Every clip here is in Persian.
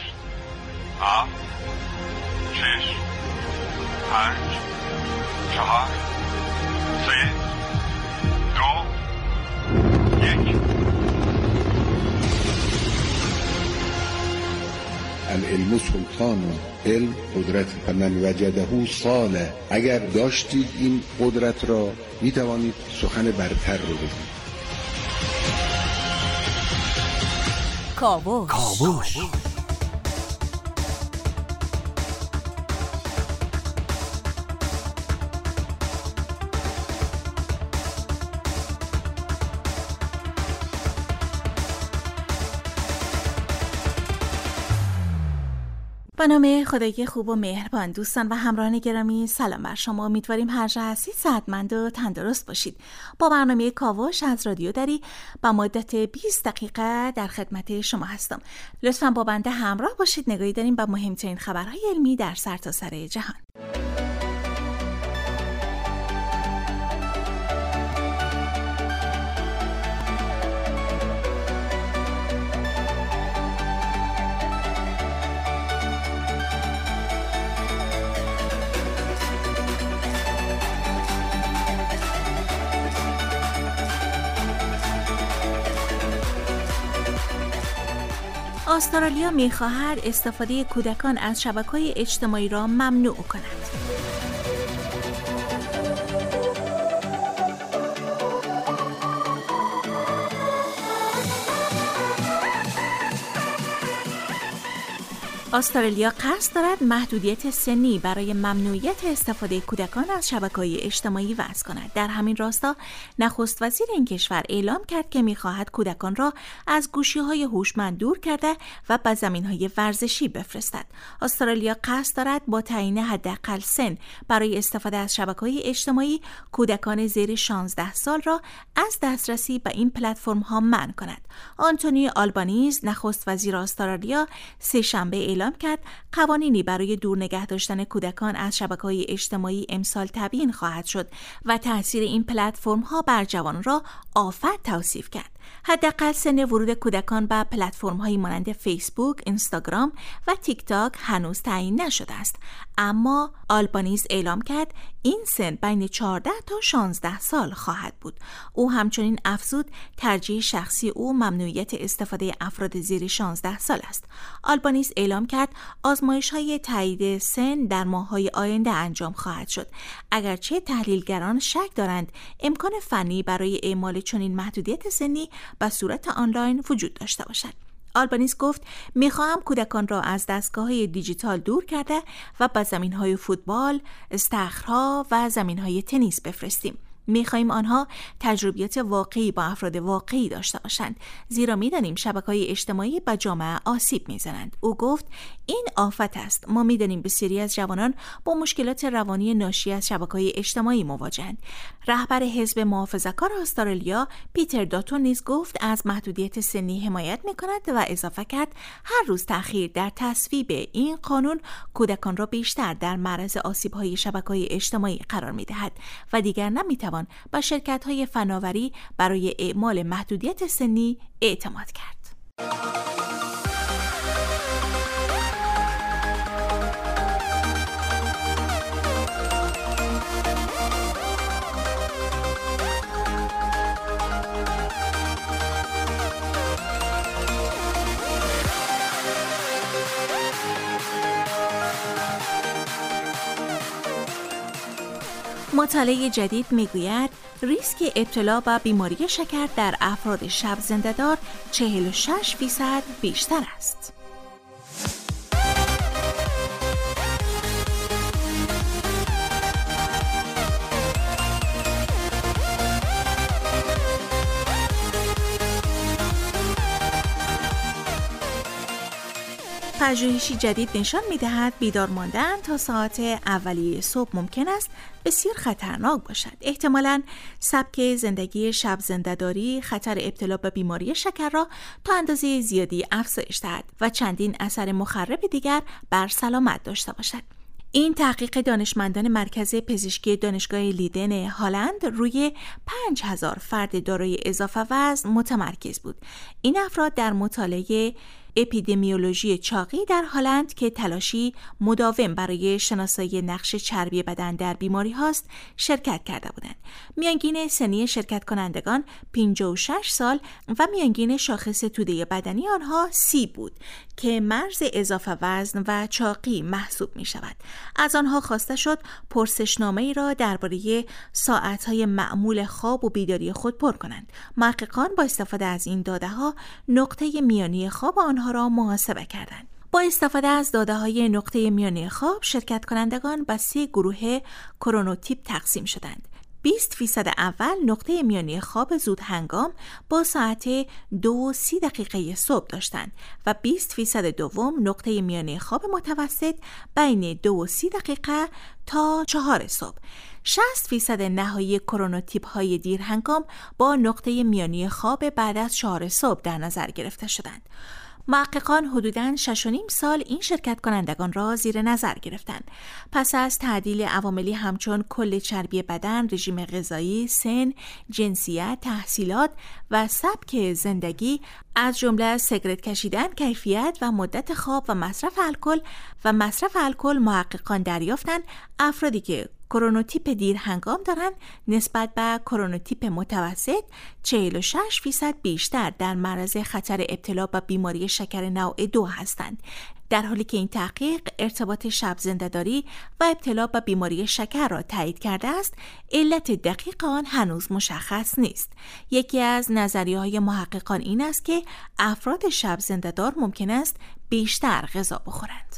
7 6 5 4 3 2 1. العلم سلطان، علم قدرت، فمن وجده صالح. اگر داشتید این قدرت را می توانید سخن برتر رو بگید. کاوش. با نام خدای خوب و مهربان، دوستان و همراهان گرامی، سلام بر شما. امیدواریم هر جا هستید صحتمند و تندرست باشید. با برنامه کاوش از رادیو دری با مدت 20 دقیقه در خدمت شما هستم. لطفاً با بنده همراه باشید. نگاهی داریم به مهمترین خبرهای علمی در سرتاسر جهان. استرالیا می‌خواهد استفاده کودکان از شبکه‌های اجتماعی را ممنوع کند. استرالیا قصد دارد محدودیت سنی برای ممنوعیت استفاده کودکان از شبکه‌های اجتماعی وضع کند. در همین راستا نخست وزیر این کشور اعلام کرد که می‌خواهد کودکان را از گوشی‌های هوشمند دور کرده و به زمین‌های ورزشی بفرستد. استرالیا قصد دارد با تعیین حداقل سن برای استفاده از شبکه‌های اجتماعی کودکان زیر 16 سال را از دسترسی به این پلتفرم‌ها منع کند. آنتونی آلبانیز نخست وزیر استرالیا سه‌شنبه اعلام کرد قوانینی برای دور نگه داشتن کودکان از شبکه‌های اجتماعی امسال تبیین خواهد شد و تاثیر این پلتفرم‌ها بر جوانان را آفت توصیف کرد. حداقل سن ورود کودکان به پلتفرم‌هایی مانند فیسبوک، اینستاگرام و تیک تاک هنوز تعیین نشده است، اما آلبانیز اعلام کرد این سن بین 14 تا 16 سال خواهد بود. او همچنین افزود ترجیح شخصی او ممنوعیت استفاده افراد زیر 16 سال است. آلبانیز اعلام کرد آزمایش‌های تایید سن در ماه‌های آینده انجام خواهد شد. اگرچه تحلیلگران شک دارند امکان فنی برای اعمال چنین محدودیت سنی به صورت آنلاین وجود داشته باشد. آلبانیز گفت می‌خواهم کودکان را از دستگاه‌های دیجیتال دور کرده و به زمین‌های فوتبال، استخرها و زمین‌های تنیس بفرستیم. می‌خواهیم آنها تجربیات واقعی با افراد واقعی داشته باشند، زیرا می‌دانیم شبکه‌های اجتماعی به جامعه آسیب می‌زنند. او گفت این آفت است. ما می‌دانیم بسیاری از جوانان با مشکلات روانی ناشی از شبکه‌های اجتماعی مواجه‌اند. رهبر حزب محافظه‌کار استرالیا پیتر داتون نیز گفت از محدودیت سنی حمایت می‌کند و اضافه کرد هر روز تأخیر در تصویب این قانون کودکان را بیشتر در معرض آسیب‌های شبکه‌های اجتماعی قرار می‌دهد و دیگر نمی‌توان با شرکت‌های فناوری برای اعمال محدودیت سنی اعتماد کرد. مطالعه جدید میگوید ریسک ابتلا به بیماری شکر در افراد شب زنده‌دار 46% بیشتر است. پژوهشی جدید نشان می‌دهد بیدار ماندن تا ساعت اولیه صبح ممکن است بسیار خطرناک باشد. احتمالاً سبک زندگی شب زنده‌داری خطر ابتلا به بیماری شکر را تا اندازه زیادی افزایش دهد و چندین اثر مخرب دیگر بر سلامت داشته باشد. این تحقیق دانشمندان مرکز پزشکی دانشگاه لیدن هلند روی 5000 فرد دارای اضافه وزن متمرکز بود. این افراد در مطالعه اپیدمیولوژی چاقی در هلند که تلاشی مداوم برای شناسایی نقش چربی بدن در بیماری هاست شرکت کرده بودند. میانگین سنی شرکت کنندگان 56 سال و میانگین شاخص توده بدنی آنها 30 بود که مرز اضافه وزن و چاقی محسوب می شود. از آنها خواسته شد پرسشنامه‌ای را درباره ساعت‌های معمول خواب و بیداری خود پر کنند. محققان با استفاده از این داده‌ها نقطه میانی خواب آنها را محاسبه کردند. با استفاده از داده‌های نقطه میانی خواب، شرکت کنندگان به 3 گروه کرونوتیپ تقسیم شدند. 20% اول نقطه میانی خواب زود هنگام با ساعت 2:30 صبح داشتند و 20% دوم نقطه میانی خواب متوسط بین 2:30 تا 4 صبح. 60% نهایی کرونوتیپ های دیر هنگام با نقطه میانی خواب بعد از 4 صبح در نظر گرفته شدند. محققان حدوداً 6.5 سال این شرکت کنندگان را زیر نظر گرفتند. پس از تعدیل عواملی همچون کل چربی بدن، رژیم غذایی، سن، جنسیت، تحصیلات و سبک زندگی از جمله سیگارت کشیدن، کیفیت و مدت خواب و مصرف الکل، محققان دریافتند افرادی که کرونوتیپ دیر هنگام دارند نسبت به کرونوتیپ متوسط 46% بیشتر در معرض خطر ابتلا به بیماری شکر نوع 2 هستند، در حالی که این تحقیق ارتباط شب زنده‌داری و ابتلا به بیماری شکر را تایید کرده است. علت دقیق آن هنوز مشخص نیست. یکی از نظریه‌های محققان این است که افراد شب زنده‌دار ممکن است بیشتر غذا بخورند.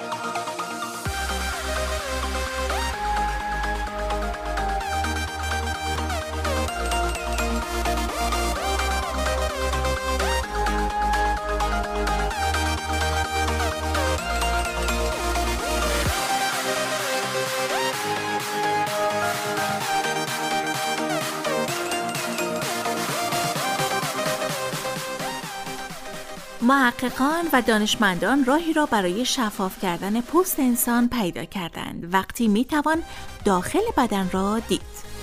محققان و دانشمندان راهی را برای شفاف کردن پوست انسان پیدا کردند. وقتی میتوان داخل بدن را دید.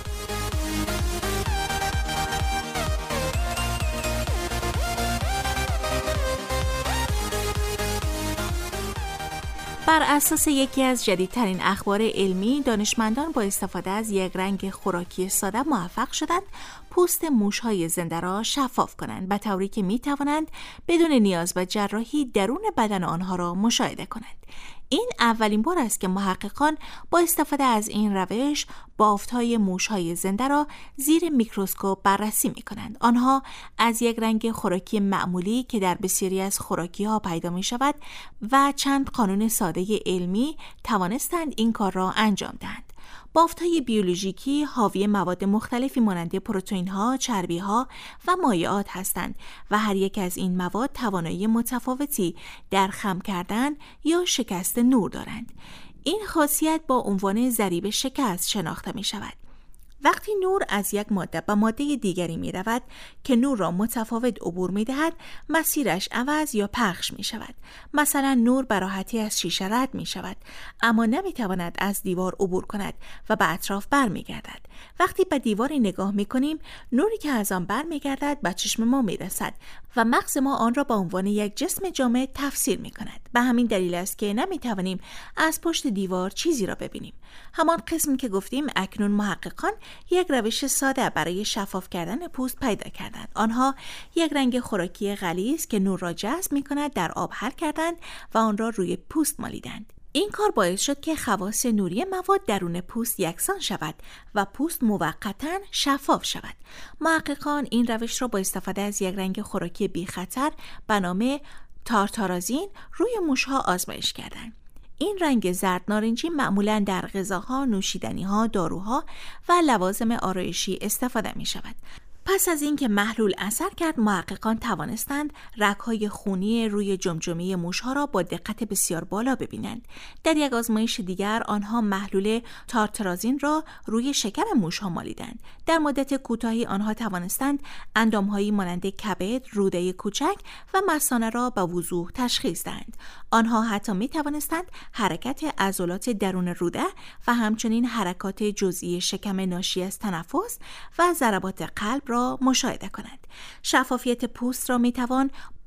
بر اساس یکی از جدیدترین اخبار علمی، دانشمندان با استفاده از یک رنگ خوراکی ساده موفق شدند پوست موش‌های زنده را شفاف کنند، به طوری که می‌توانند بدون نیاز به جراحی درون بدن آنها را مشاهده کنند. این اولین بار است که محققان با استفاده از این روش بافت‌های موش‌های زنده را زیر میکروسکوپ بررسی می‌کنند. آنها از یک رنگ خوراکی معمولی که در بسیاری از خوراکی‌ها پیدا می‌شود و چند قانون ساده علمی توانستند این کار را انجام دهند. بافت‌های بیولوژیکی حاوی مواد مختلفی مانند پروتئین‌ها، چربی‌ها و مایعات هستند و هر یک از این مواد توانایی متفاوتی در خم کردن یا شکست نور دارند. این خاصیت با عنوان ضریب شکست شناخته می‌شود. وقتی نور از یک ماده به ماده دیگری می رود که نور را متفاوت عبور می دهد، مسیرش عوض یا پخش می شود. مثلا نور به راحتی از شیشه رد می شود، اما نمی تواند از دیوار عبور کند و به اطراف بر می گردد. وقتی به دیواری نگاه می کنیم، نوری که از آن بر می گردد به چشم ما می رسد و مغز ما آن را به عنوان یک جسم جامد تفسیر می کند. به همین دلیل است که نمی توانیم از پشت دیوار چیزی را ببینیم. همان قسم که گفتیم، اکنون محققان یک روش ساده برای شفاف کردن پوست پیدا کردند. آنها یک رنگ خوراکی غلیظ که نور را جذب می کند در آب حل کردند و آن را روی پوست مالیدند. این کار باعث شد که خواص نوری مواد درون پوست یکسان شود و پوست موقتاً شفاف شود. محققان این روش را با استفاده از یک رنگ خوراکی بی خطر به نام تارتارازین روی موشها آزمایش کردند. این رنگ زرد نارنجی معمولاً در غذاها، نوشیدنی‌ها، داروها و لوازم آرایشی استفاده می شود. پس از اینکه محلول اثر کرد، محققان توانستند رگ‌های خونی روی جمجمه موشها را با دقت بسیار بالا ببینند. در یک آزمایش دیگر آنها محلول تارترازین را روی شکم موشها مالیدند. در مدت کوتاهی آنها توانستند اندام‌هایی مانند کبد، روده کوچک و مثانه را به وضوح تشخیص دهند. آنها حتی می توانستند حرکت عضلات درون روده و همچنین حرکات جزئی شکم ناشی از تنفس و ضربات قلب را مشاهده کنند. شفافیت پوست را می توان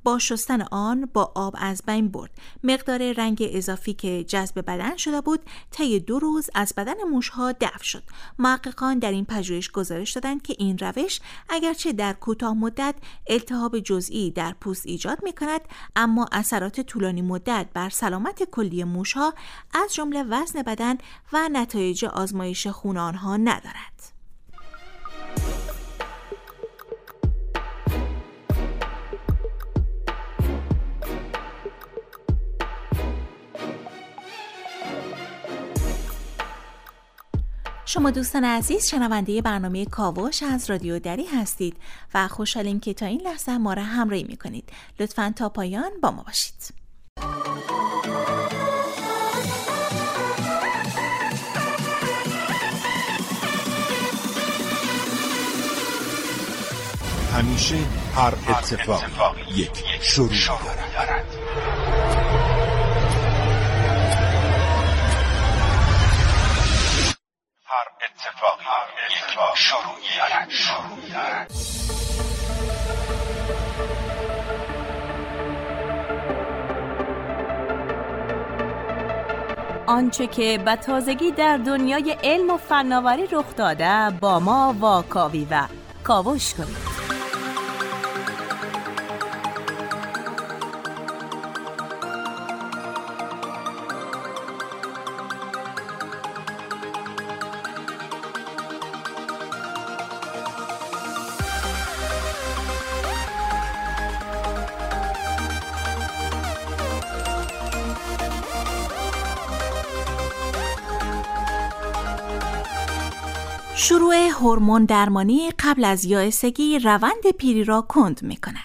با شستن آن با آب از بین برد. مقدار رنگ اضافی که جذب بدن شده بود طی 2 روز از بدن موشها دفع شد. محققان در این پژوهش گزارش دادند که این روش اگرچه در کوتاه مدت التهاب جزئی در پوست ایجاد می‌کند، اما اثرات طولانی مدت بر سلامت کلی موشها از جمله وزن بدن و نتایج آزمایش خون آنها ندارد. شما دوستان عزیز شنونده برنامه کاوش از رادیو دری هستید و خوشحالیم که تا این لحظه ما را همراهی می‌کنید. لطفاً تا پایان با ما باشید. همیشه هر اتفاق یک شروع دارد. هر اتفاقی یک شروعی دارد. آنچه که به تازگی در دنیای علم و فناوری رخ داده با ما واکاوی و کاوش کنید. شروع هورمون درمانی قبل از یائسگی روند پیری را کند می‌کند.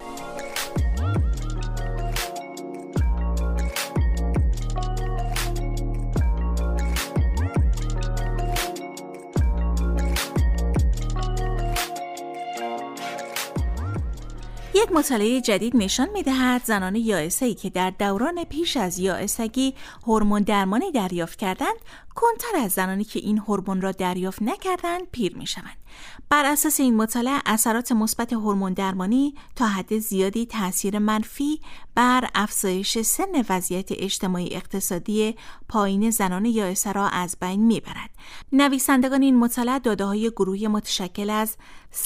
یک مطالعه جدید نشان می‌دهد زنان یائسه‌ای که در دوران پیش از یائسگی هورمون درمانی دریافت کردند، کندتر از زنانی که این هورمون را دریافت نکردند پیر می‌شوند. بر اساس این مطالعه اثرات مثبت هورمون درمانی تا حد زیادی تأثیر منفی بر افزایش سن وضعیت اجتماعی اقتصادی پایین زنان یائسه را از بین می‌برد. نویسندگان این مطالعه داده‌های گروهی متشکل از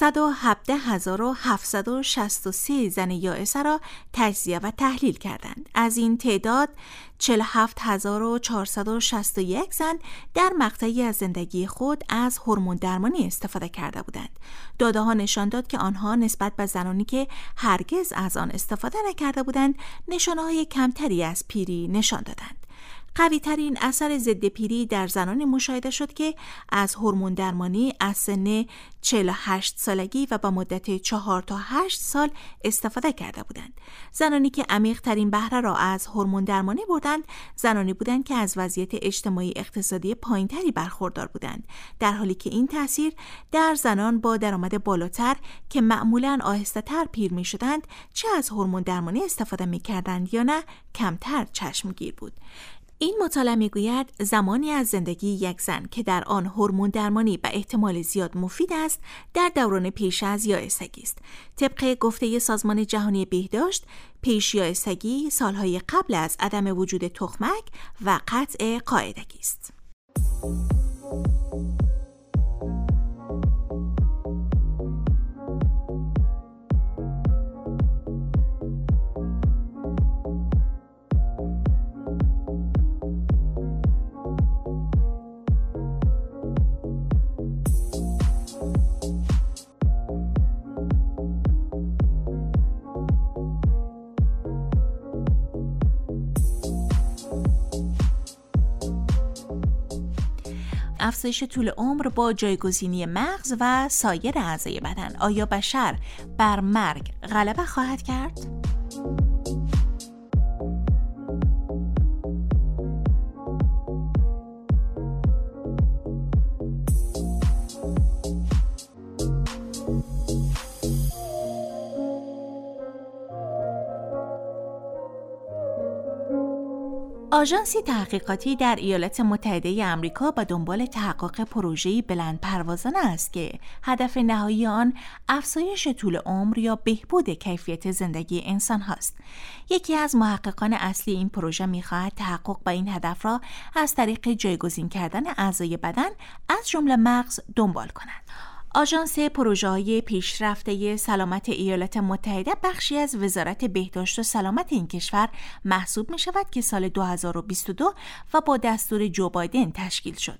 117,763 زن یائسه را تجزیه و تحلیل کردند. از این تعداد 47,461 زن در مقطعی از زندگی خود از هورمون درمانی استفاده کرده بودند. داده‌ها نشان داد که آنها نسبت به زنانی که هرگز از آن استفاده نکرده بودند، نشانه‌های کمتری از پیری نشان دادند. قوی ترین اثر ضد پیری در زنانی مشاهده شد که از هورمون درمانی از سن 48 سالگی و با مدت 4 تا 8 سال استفاده کرده بودند. زنانی که عمیق ترین بهره را از هورمون درمانی بردند، زنانی بودند که از وضعیت اجتماعی اقتصادی پایینتری برخوردار بودند، در حالی که این تاثیر در زنان با درآمد بالاتر که معمولاً آهسته‌تر پیر می‌شدند، چه از هورمون درمانی استفاده می‌کردند یا نه، کمتر چشمگیر بود. این مطالعه میگوید زمانی از زندگی یک زن که در آن هورمون درمانی به احتمال زیاد مفید است، در دوران پیش از یائسگی است. طبق گفته سازمان جهانی بهداشت، پیش یائسگی سالهای قبل از عدم وجود تخمک و قطع قاعدگی است. افزایش طول عمر با جایگزینی مغز و سایر اعضای بدن. آیا بشر بر مرگ غلبه خواهد کرد؟ آژانسی تحقیقاتی در ایالات متحده آمریکا به دنبال تحقق پروژه‌ای بلند پروازانه است که هدف نهایی آن افزایش طول عمر یا بهبود کیفیت زندگی انسان هاست. یکی از محققان اصلی این پروژه می‌خواهد تحقق به این هدف را از طریق جایگزین کردن اعضای بدن از جمله مغز دنبال کند. آژانس پروژه‌های پیشرفته سلامت ایالات متحده بخشی از وزارت بهداشت و سلامت این کشور محسوب می‌شود که سال 2022 و با دستور جو بایدن تشکیل شد.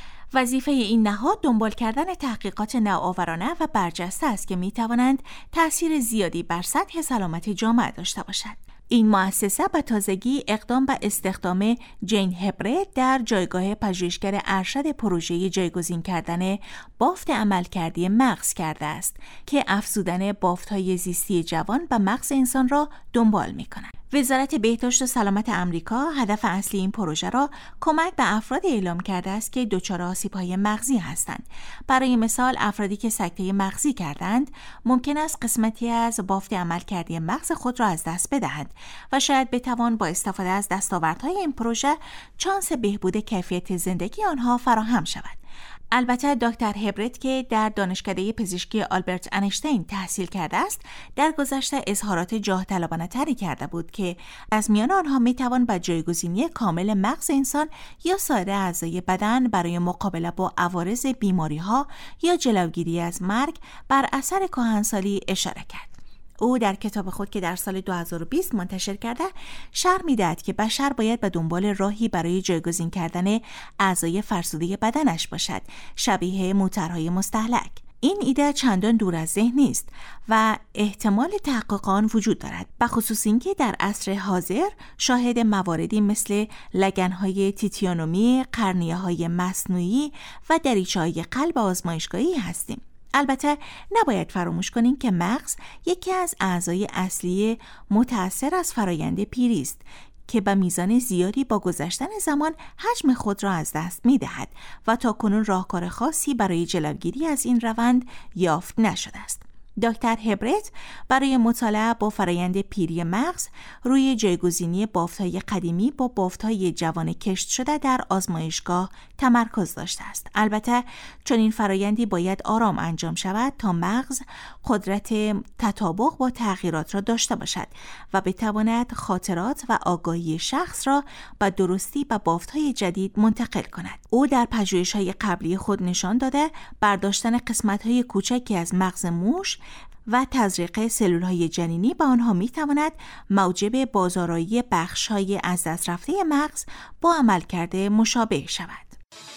وظیفه این نهاد دنبال کردن تحقیقات نوآورانه و برجسته است که می‌توانند تأثیر زیادی بر سطح سلامت جامعه داشته باشد. این مؤسسه به تازگی اقدام به استخدام جین هبرت در جایگاه پژوهشگر ارشد پروژه جایگزین کردن بافت عملکردی مغز کرده است که افزودن بافت‌های زیستی جوان به مغز انسان را دنبال می‌کند. وزارت بهداشت و سلامت آمریکا هدف اصلی این پروژه را کمک به افرادی اعلام کرده است که دچار آسیب‌های مغزی هستند. برای مثال افرادی که سکته مغزی کردند ممکن است قسمتی از بافت عملکردی مغز خود را از دست بدهند و شاید بتوان با استفاده از دستاوردهای این پروژه شانس بهبود کیفیت زندگی آنها فراهم شود. البته دکتر هبرت که در دانشکده پزشکی آلبرت انیشتین تحصیل کرده است، در گذشته اظهارات جاه طلبانه تری کرده بود که از میان آنها میتوان به جایگزینی کامل مغز انسان یا سایر اعضای بدن برای مقابله با عوارض بیماری‌ها یا جلوگیری از مرگ بر اثر کهنسالی اشاره کرد. او در کتاب خود که در سال 2020 منتشر کرده شرح می‌دهد که بشر باید به دنبال راهی برای جایگزین کردن اعضای فرسوده بدنش باشد، شبیه موترهای مستهلک. این ایده چندان دور از ذهن نیست و احتمال تحقق آن وجود دارد، به خصوص اینکه در عصر حاضر شاهد مواردی مثل لگن‌های تیتانومی، قرنیه‌های مصنوعی و دریچه‌های قلب آزمایشگاهی هستیم. البته نباید فراموش کنیم که مغز یکی از اعضای اصلی متأثر از فرایند پیری است که به میزان زیادی با گذشتن زمان حجم خود را از دست می‌دهد و تاکنون راهکار خاصی برای جلوگیری از این روند یافت نشده است. دکتر هبرت برای مطالعه با فرایند پیری مغز روی جایگزینی بافت‌های قدیمی با بافت‌های جوان کشت شده در آزمایشگاه تمرکز داشته است. البته چون این فرایندی باید آرام انجام شود تا مغز قدرت تطابق با تغییرات را داشته باشد و بتواند خاطرات و آگاهی شخص را به درستی به بافت‌های جدید منتقل کند. او در پژوهش‌های قبلی خود نشان داده برداشتن قسمت‌های کوچکی از مغز موش و تزریق سلول‌های جنینی به آنها می‌تواند موجب بازآرایی بخش‌های از دست رفته مغز با عملکرد مشابه شود.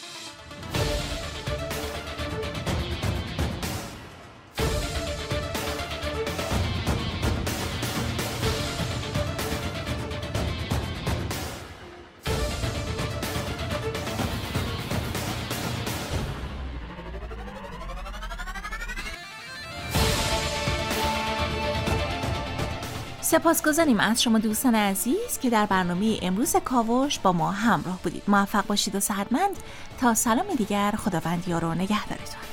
سپاسگزاریم از شما دوستان عزیز که در برنامه امروز کاوش با ما همراه بودید. موفق باشید و صحتمند. تا سلام دیگر، خداوند یار و نگهدارتان.